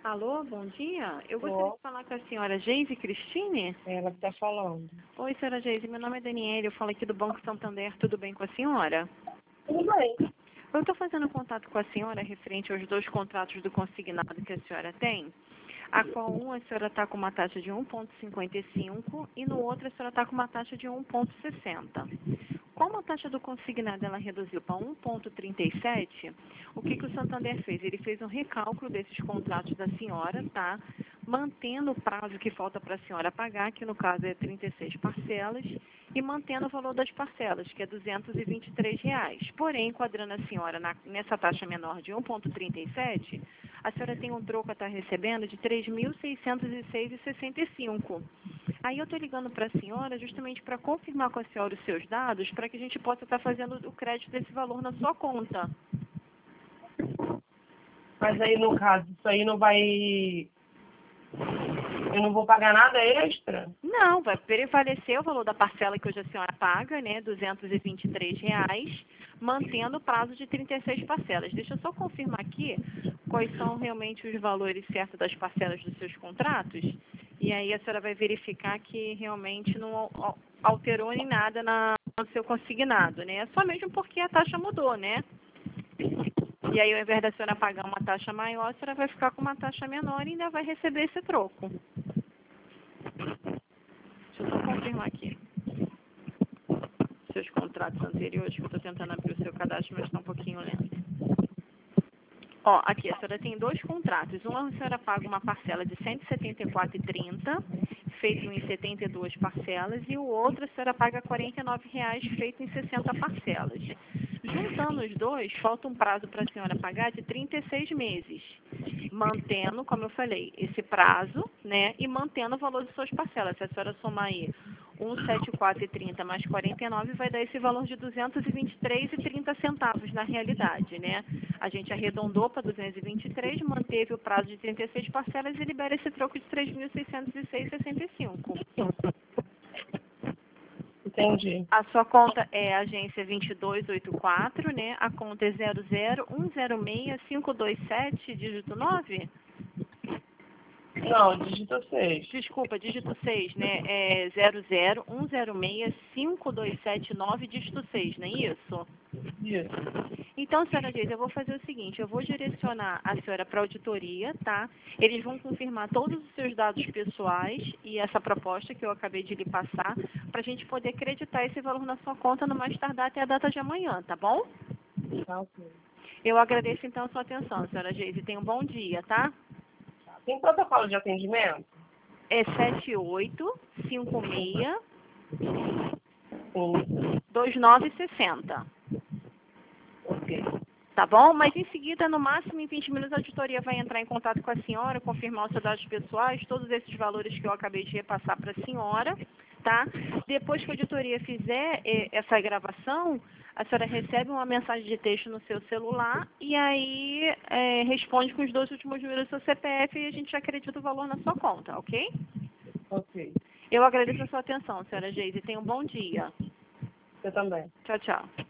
Alô, bom dia. Eu gostaria Ó, de falar com a senhora Geise Cristine. ela que está falando. Oi, senhora Geise, meu nome é Daniela, eu falo aqui do Banco Santander, tudo bem com a senhora? Tudo bem. Eu estou fazendo contato com a senhora referente aos 2 contratos do consignado que a senhora tem, a qual um a senhora está com uma taxa de 1,55 e no outro a senhora está com uma taxa de 1,60. Como a taxa do consignado ela reduziu para 1,37, o que o Santander fez? Ele fez um recálculo desses contratos da senhora, tá? Mantendo o prazo que falta para a senhora pagar, que no caso é 36 parcelas, e mantendo o valor das parcelas, que é R$ 223. Porém, enquadrando a senhora nessa taxa menor de 1,37, a senhora tem um troco a estar recebendo de R$ 3.606,65. Aí eu estou ligando para a senhora justamente para confirmar com a senhora os seus dados, para que a gente possa estar fazendo o crédito desse valor na sua conta. Mas aí, no caso, isso aí não vai... Eu não vou pagar nada extra? Não, vai prevalecer o valor da parcela que hoje a senhora paga, né, R$ 223, mantendo o prazo de 36 parcelas. Deixa eu só confirmar aqui quais são realmente os valores certos das parcelas dos seus contratos, e aí a senhora vai verificar que realmente não alterou em nada no seu consignado, né? Só mesmo porque a taxa mudou, né? E aí, ao invés da senhora pagar uma taxa maior, a senhora vai ficar com uma taxa menor e ainda vai receber esse troco. Deixa eu só confirmar aqui seus contratos anteriores, que eu estou tentando abrir o seu cadastro, mas está um pouquinho lento. Ó, aqui, a senhora tem 2 contratos. Um, a senhora paga uma parcela de R$ 174,30, feito em 72 parcelas, e o outro a senhora paga R$ 49,00, feito em 60 parcelas. Juntando os dois, falta um prazo para a senhora pagar de 36 meses, mantendo, como eu falei, esse prazo, né, e mantendo o valor de suas parcelas. Se a senhora somar aí 174,30 mais 49, vai dar esse valor de R$ 223,30 na realidade, né? A gente arredondou para 223, manteve o prazo de 36 parcelas e libera esse troco de 3.606,65. Entendi. A sua conta é a agência 2284, né? A conta é 00106527, dígito 9? Não, digita 6. Desculpa, dígito 6, né? É 00106527,9, dígito 6, não é isso? Isso. Então, senhora Geise, eu vou fazer o seguinte, eu vou direcionar a senhora para a auditoria, tá? Eles vão confirmar todos os seus dados pessoais e essa proposta que eu acabei de lhe passar, para a gente poder acreditar esse valor na sua conta no mais tardar até a data de amanhã, tá bom? Tá, ok. Eu agradeço então a sua atenção, senhora Geise. Tenha um bom dia, tá? Tem protocolo de atendimento? É 7856 Sim. 2960. Ok. Tá bom? Mas em seguida, no máximo em 20 minutos, a auditoria vai entrar em contato com a senhora, confirmar os seus dados pessoais, todos esses valores que eu acabei de repassar para a senhora, tá? Depois que a auditoria fizer essa gravação, a senhora recebe uma mensagem de texto no seu celular e aí responde com os 2 últimos números do seu CPF e a gente acredita o valor na sua conta, ok? Ok. Eu agradeço a sua atenção, senhora Geise. Tenha um bom dia. Você também. Tchau, tchau.